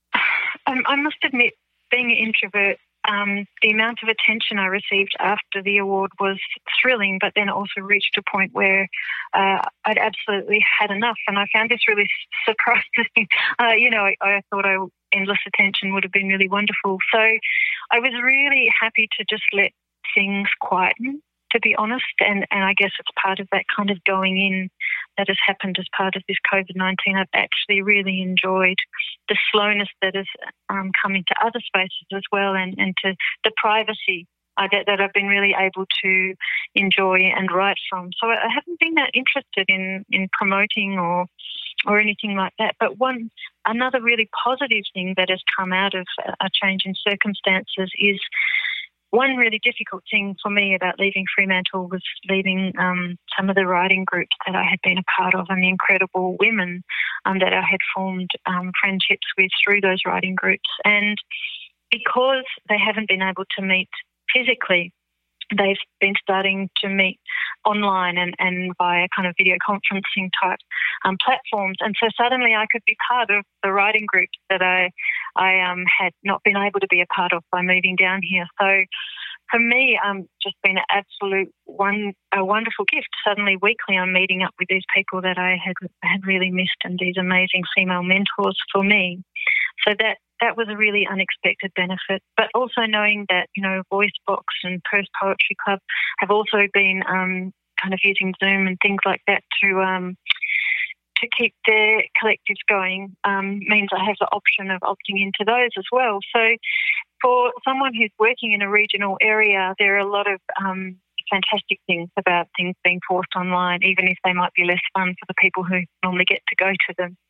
um, I must admit, being an introvert, Um, the amount of attention I received after the award was thrilling, but then also reached a point where uh, I'd absolutely had enough, and I found this really surprising. Uh, you know, I, I thought I, endless attention would have been really wonderful. So I was really happy to just let things quieten, to be honest, and, and I guess it's part of that kind of going in that has happened as part of this COVID nineteen. I've actually really enjoyed the slowness that has um, come into other spaces as well, and, and to the privacy uh, that, that I've been really able to enjoy and write from. So I haven't been that interested in, in promoting or or anything like that. But one another really positive thing that has come out of a change in circumstances is one really difficult thing for me about leaving Fremantle was leaving um, some of the writing groups that I had been a part of and the incredible women um, that I had formed um, friendships with through those writing groups. And because they haven't been able to meet physically, they've been starting to meet online and, and via kind of video conferencing type um, platforms. And so suddenly I could be part of the writing groups that I I um, had not been able to be a part of by moving down here. So for me, um, just been an absolute one a wonderful gift. Suddenly weekly I'm meeting up with these people that I had had really missed and these amazing female mentors for me. So that that was a really unexpected benefit. But also knowing that, you know, VoiceBox and Perth Poetry Club have also been um, kind of using Zoom and things like that to um, to keep their collectives going um, means I have the option of opting into those as well. So for someone who's working in a regional area, there are a lot of um, fantastic things about things being forced online, even if they might be less fun for the people who normally get to go to them.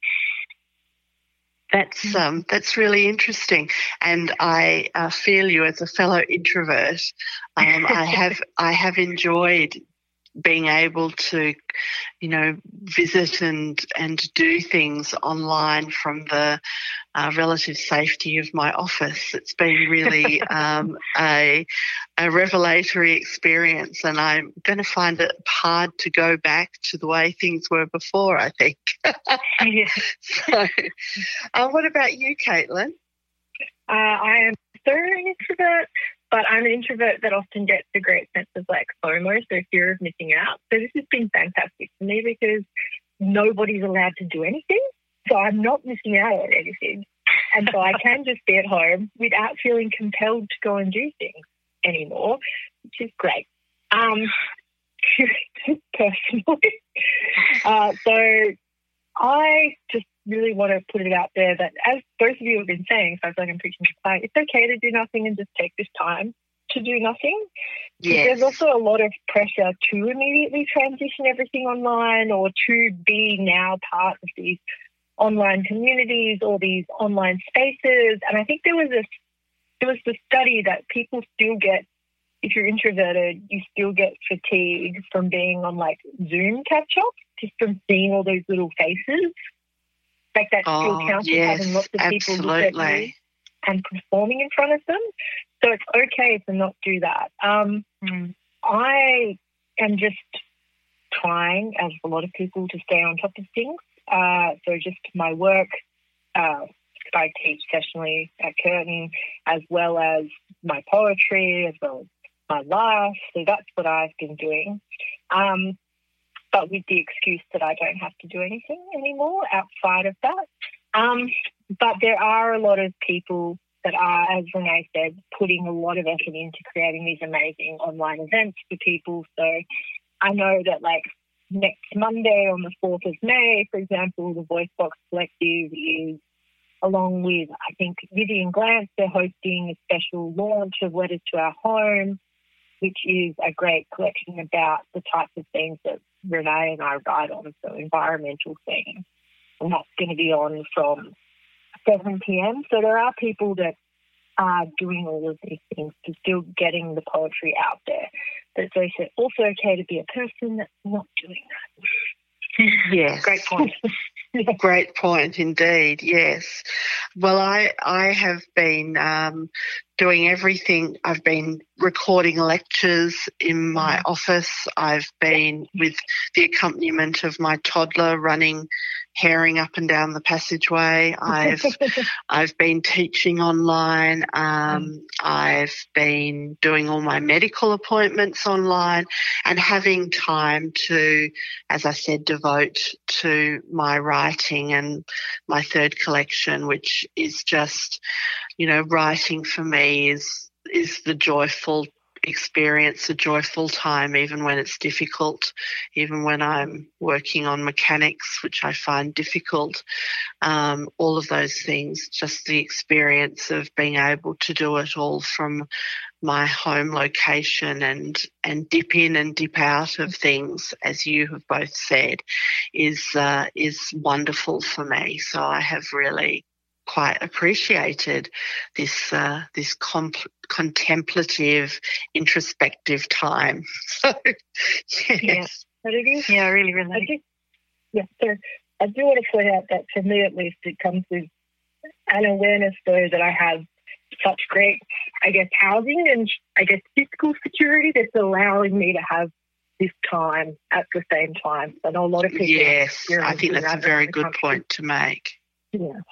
That's um, that's really interesting, and I uh, feel you as a fellow introvert. Um, I have I have enjoyed being able to, you know, visit and and do things online from the uh, relative safety of my office. It's been really um, a a revelatory experience, and I'm going to find it hard to go back to the way things were before, I think. Yeah. So, uh, what about you, Caitlin? Uh, I am so an introvert. but I'm an introvert that often gets a great sense of like FOMO, so fear of missing out. So this has been fantastic for me because nobody's allowed to do anything. So I'm not missing out on anything. And so I can just be at home without feeling compelled to go and do things anymore, which is great. Um, personally. Uh, so I just really want to put it out there that, as both of you have been saying, so I feel like I'm preaching to the choir, it's okay to do nothing and just take this time to do nothing. Yes. There's also a lot of pressure to immediately transition everything online or to be now part of these online communities or these online spaces. And I think there was a there was the study that people still get, if you're introverted, you still get fatigue from being on like Zoom catch-up, just from seeing all those little faces. Like that still Oh, counts as yes, having lots of people look at you absolutely. and performing in front of them. So it's okay to not do that. Um, Mm. I am just trying, as a lot of people, to stay on top of things. Uh, so just my work, uh, I teach sessionally at Curtin, as well as my poetry, as well as my life. So that's what I've been doing. Um, but with the excuse that I don't have to do anything anymore outside of that. Um, but there are a lot of people that are, as Renee said, putting a lot of effort into creating these amazing online events for people. So I know that, like, next Monday on the fourth of May, for example, the VoiceBox Collective is, along with, I think, Vivian Glance, they're hosting a special launch of Letters to Our Home, which is a great collection about the types of things that Renee and I write on, so environmental things. And that's going to be on from seven p.m. So there are people that are doing all of these things to still getting the poetry out there. But it's also okay to be a person that's not doing that. Yes. Great point. Great point indeed, yes. Well, I I have been um, doing everything. I've been recording lectures in my mm-hmm. office. I've been, with the accompaniment of my toddler, running, herring up and down the passageway. I've I've been teaching online. Um, mm. I've been doing all my medical appointments online and having time to, as I said, devote to my writing and my third collection, which is just, you know, writing for me is is the joyful experience, a joyful time, even when it's difficult, even when I'm working on mechanics, which I find difficult. Um, all of those things, just the experience of being able to do it all from my home location and and dip in and dip out of things, as you have both said, is uh, is wonderful for me. So I have really quite appreciated this uh, this comp- contemplative, introspective time. So yes, yeah, but it is. Yeah, really, really. I do, yeah, so I do want to point out that for me, at least, it comes with an awareness, though, that I have such great, I guess, housing and I guess physical security that's allowing me to have this time at the same time. I know a lot of people. Yes, I think that's a very good country. point to make. Yeah.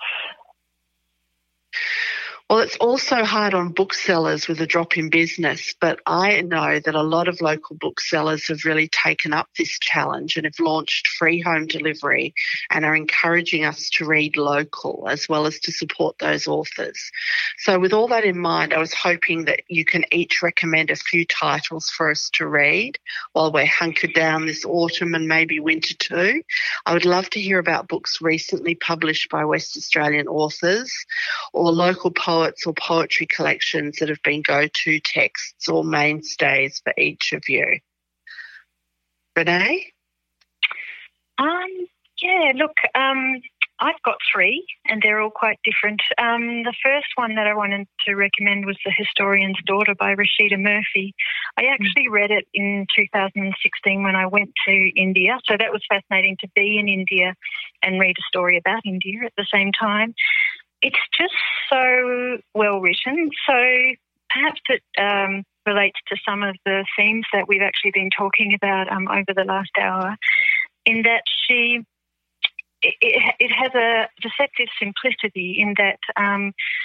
Well, it's also hard on booksellers with a drop in business, but I know that a lot of local booksellers have really taken up this challenge and have launched free home delivery and are encouraging us to read local as well as to support those authors. So with all that in mind, I was hoping that you can each recommend a few titles for us to read while we're hunkered down this autumn and maybe winter too. I would love to hear about books recently published by West Australian authors or local poets or poetry collections that have been go-to texts or mainstays for each of you. Renee? Um, yeah, look, um, I've got three and they're all quite different. Um, the first one that I wanted to recommend was The Historian's Daughter by Rashida Murphy. I actually read it in two thousand sixteen when I went to India, so that was fascinating to be in India and read a story about India at the same time. It's just so well written, so perhaps it um, relates to some of the themes that we've actually been talking about um, over the last hour, in that she, it, it has a deceptive simplicity in that um,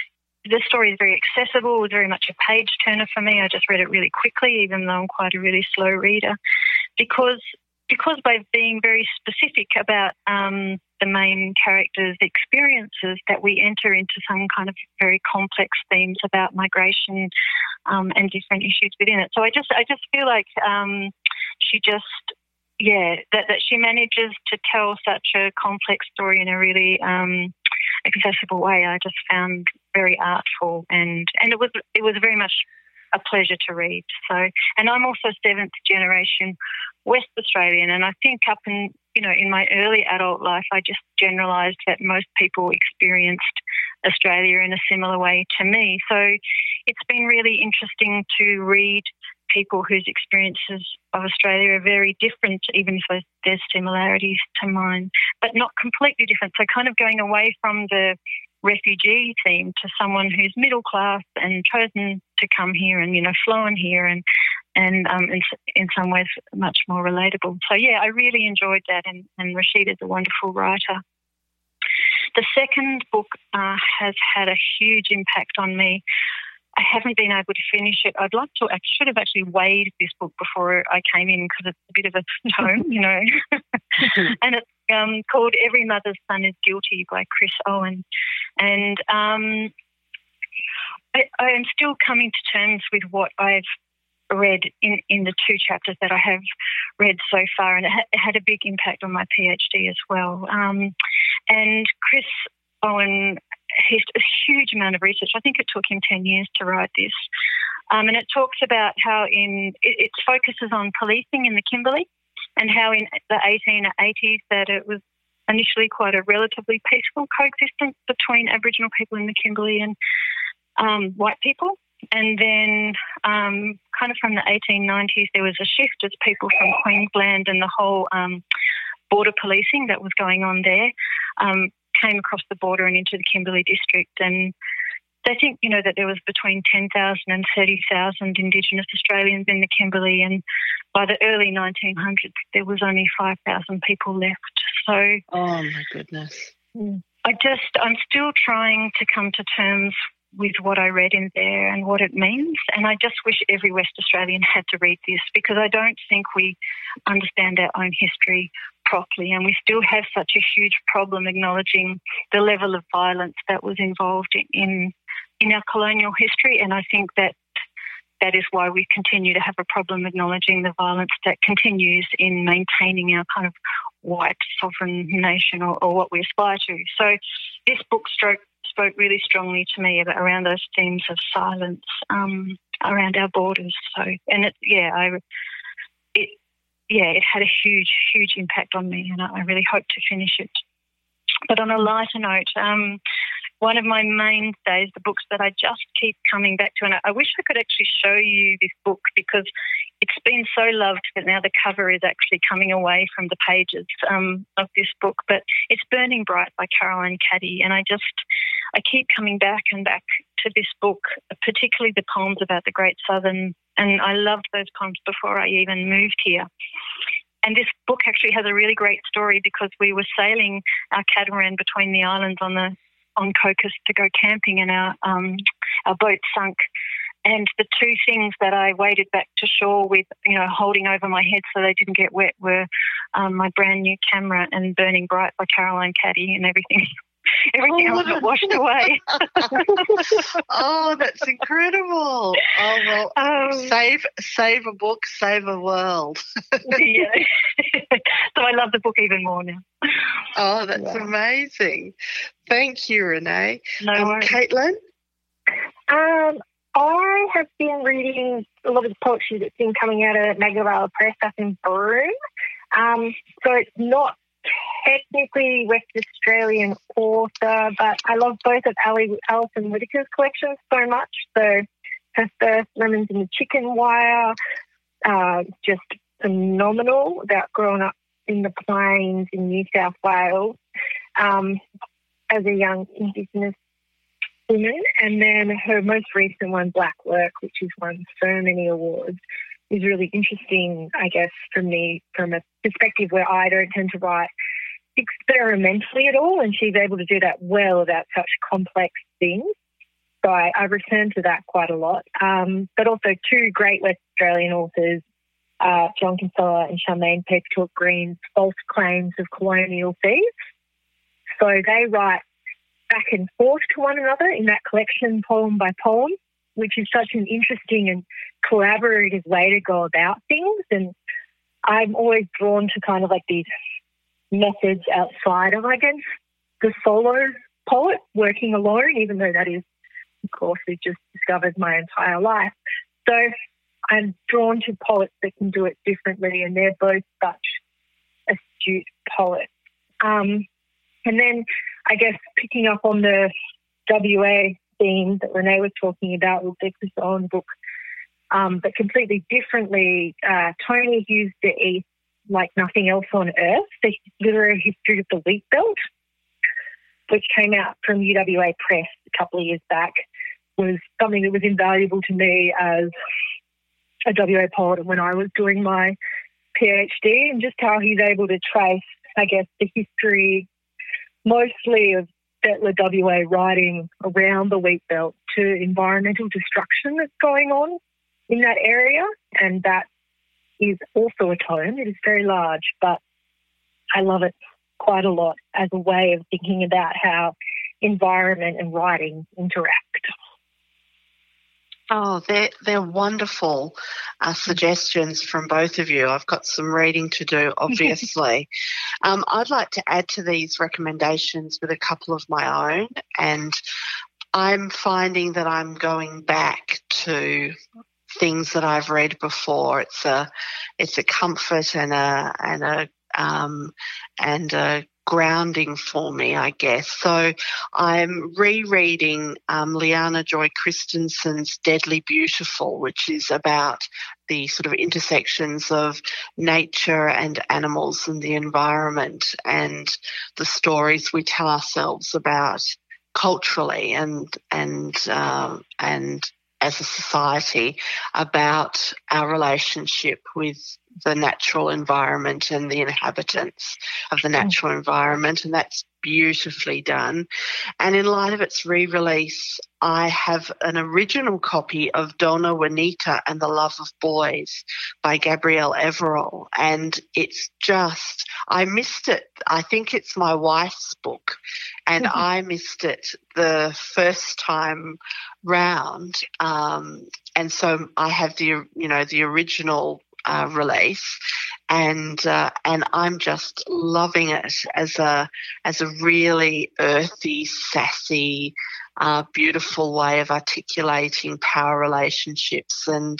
the story is very accessible. It was very much a page turner for me. I just read it really quickly, even though I'm quite a really slow reader, because because by being very specific about um, the main character's experiences, that we enter into some kind of very complex themes about migration um, and different issues within it. So I just I just feel like um, she just yeah that that she manages to tell such a complex story in a really um, accessible way. I just found very artful, and and it was it was very much a pleasure to read. So, and I'm also seventh generation West Australian, and I think up in you know in my early adult life, I just generalised that most people experienced Australia in a similar way to me. So, it's been really interesting to read people whose experiences of Australia are very different, even if there's similarities to mine, but not completely different. So, kind of going away from the refugee theme to someone who's middle class and chosen to come here and, you know, flown here and, and um, in, in some ways much more relatable. So, yeah, I really enjoyed that, and, and Rashida's a wonderful writer. The second book uh, has had a huge impact on me. I haven't been able to finish it. I'd like to, I should have actually weighed this book before I came in because it's a bit of a tome, you know. And it's um, called Every Mother's Son is Guilty by Chris Owen. And um, I, I am still coming to terms with what I've read in, in the two chapters that I have read so far, and it, ha- it had a big impact on my PhD as well. Um, and Chris Owen, he's a huge amount of research. I think it took him ten years to write this. Um, and it talks about how in it, it focuses on policing in the Kimberley, and how in the eighteen eighties that it was initially quite a relatively peaceful coexistence between Aboriginal people in the Kimberley and um, white people. And then um, kind of from the eighteen nineties, there was a shift as people from Queensland and the whole um, border policing that was going on there um, came across the border and into the Kimberley district. And they think, you know, that there was between ten thousand and thirty thousand Indigenous Australians in the Kimberley, and by the early nineteen hundreds, there was only five thousand people left. So, oh my goodness. I just, I'm still trying to come to terms with what I read in there and what it means. And I just wish every West Australian had to read this, because I don't think we understand our own history properly, and we still have such a huge problem acknowledging the level of violence that was involved in in our colonial history. And I think that that is why we continue to have a problem acknowledging the violence that continues in maintaining our kind of white sovereign nation, or, or what we aspire to. So this book stroke spoke really strongly to me about around those themes of silence um, around our borders. So, and it, yeah, I, it, yeah, it had a huge, huge impact on me, and I, I really hope to finish it. But on a lighter note, um, one of my mainstays, the books that I just keep coming back to, and I, I wish I could actually show you this book, because it's been so loved that now the cover is actually coming away from the pages um, of this book. But it's Burning Bright by Caroline Caddy, and I just, I keep coming back and back to this book, particularly the poems about the Great Southern, and I loved those poems before I even moved here. And this book actually has a really great story, because we were sailing our catamaran between the islands on the on Cocos to go camping, and our um, our boat sunk. And the two things that I waded back to shore with, you know, holding over my head so they didn't get wet, were um, my brand new camera and Burning Bright by Caroline Caddy, and everything. Everything oh, else got washed away. Oh, that's incredible. Oh, well, um, save save a book, save a world. Yeah. So I love the book even more now. Oh, that's yeah. amazing. Thank you, Renee. No um, worries. Caitlin? Um, I have been reading a lot of the poetry that's been coming out of Magdalena Press up in Broome. Um, so it's not technically West Australian author, but I love both of Ali, Alison Whittaker's collections so much. So her first, Lemons and the Chicken Wire, uh, just phenomenal, about growing up in the plains in New South Wales um, as a young Indigenous woman. And then her most recent one, Black Work, which has won so many awards, is really interesting, I guess, for me, from a perspective where I don't tend to write experimentally at all, and she's able to do that well about such complex things. So I, I return to that quite a lot. Um, but also two great West Australian authors, uh, John Kinsella and Charmaine Papertalk Green's False Claims of Colonial Thieves. So they write back and forth to one another in that collection, poem by poem, which is such an interesting and collaborative way to go about things. And I'm always drawn to kind of like these methods outside of, I guess, the solo poet working alone, even though that is, of course, we've just discovered my entire life. So I'm drawn to poets that can do it differently, and they're both such astute poets. Um, and then I guess picking up on the W A theme that Renee was talking about with Becca's own book, um, but completely differently, uh, Tony Hughes de East, Like Nothing Else on Earth, the literary history of the wheat belt, which came out from U W A Press a couple of years back, was something that was invaluable to me as a W A poet when I was doing my PhD, and just how he's able to trace, I guess, the history mostly of settler W A writing around the wheat belt to environmental destruction that's going on in that area. And that is also a tome. It is very large, but I love it quite a lot as a way of thinking about how environment and writing interact. Oh, they're, they're wonderful uh, suggestions from both of you. I've got some reading to do, obviously. um, I'd like to add to these recommendations with a couple of my own, and I'm finding that I'm going back to things that I've read before. It's a, it's a comfort and a and a um, and a grounding for me, I guess. So I'm rereading um, Liana Joy Christensen's Deadly Beautiful, which is about the sort of intersections of nature and animals and the environment, and the stories we tell ourselves about culturally and and uh, and as a society about our relationship with the natural environment and the inhabitants of the natural environment, and that's beautifully done. And in light of its re-release, I have an original copy of Donna Juanita and the Love of Boys by Gabrielle Everall, and it's just, I missed it. I think it's my wife's book, and mm-hmm. I missed it the first time round, um, and so I have the, you know, the original Uh, release, and uh, and I'm just loving it as a as a really earthy, sassy, uh, beautiful way of articulating power relationships and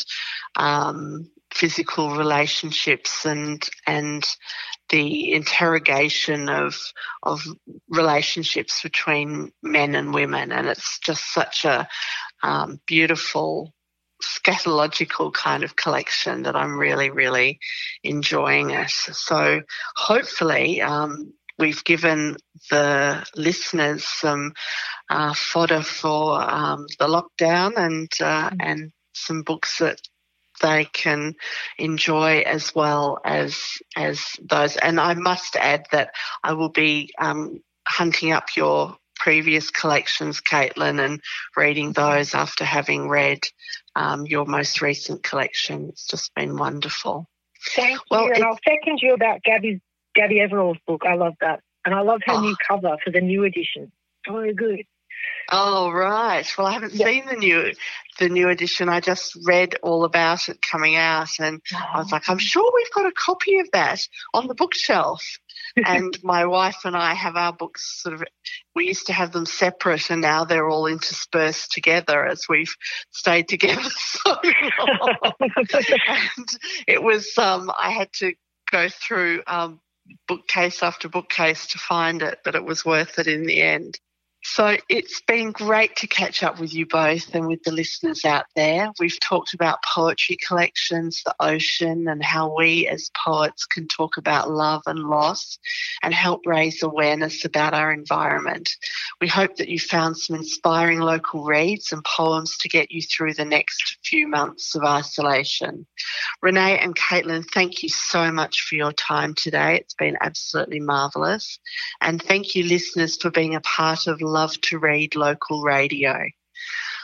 um, physical relationships and and the interrogation of of relationships between men and women, and it's just such a um, beautiful scatological kind of collection that I'm really, really enjoying it. So hopefully um, we've given the listeners some uh, fodder for um, the lockdown and uh, mm-hmm. and some books that they can enjoy as well as as those. And I must add that I will be um, hunting up your previous collections, Caitlin, and reading those after having read um, your most recent collection. It's just been wonderful. Thank well, you, and I'll second you about Gabby's, Gabby Everall's book. I love that. And I love her oh. new cover for the new edition. So good. Oh, right. Well, I haven't yep. seen the new the new edition. I just read all about it coming out, and oh. I was like, I'm sure we've got a copy of that on the bookshelf. And my wife and I have our books sort of, we used to have them separate, and now they're all interspersed together as we've stayed together so long. And it was, um, I had to go through um, bookcase after bookcase to find it, but it was worth it in the end. So it's been great to catch up with you both and with the listeners out there. We've talked about poetry collections, the ocean, and how we as poets can talk about love and loss and help raise awareness about our environment. We hope that you found some inspiring local reads and poems to get you through the next few months of isolation. Renee and Caitlin, thank you so much for your time today. It's been absolutely marvellous. And thank you, listeners, for being a part of Love to Read Local Radio.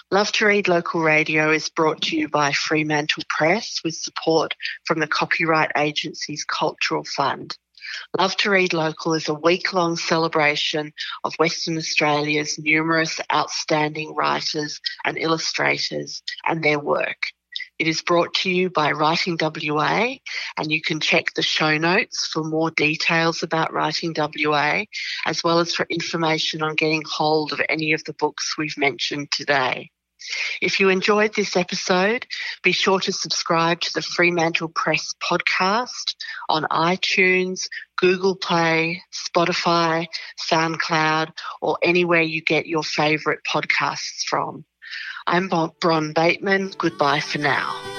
Love to Read Local Radio is brought to you by Fremantle Press with support from the Copyright Agency's Cultural Fund. Love to Read Local is a week-long celebration of Western Australia's numerous outstanding writers and illustrators and their work. It is brought to you by Writing W A, and you can check the show notes for more details about Writing W A, as well as for information on getting hold of any of the books we've mentioned today. If you enjoyed this episode, be sure to subscribe to the Fremantle Press podcast on iTunes, Google Play, Spotify, SoundCloud, or anywhere you get your favourite podcasts from. I'm Bron Bateman. Goodbye for now.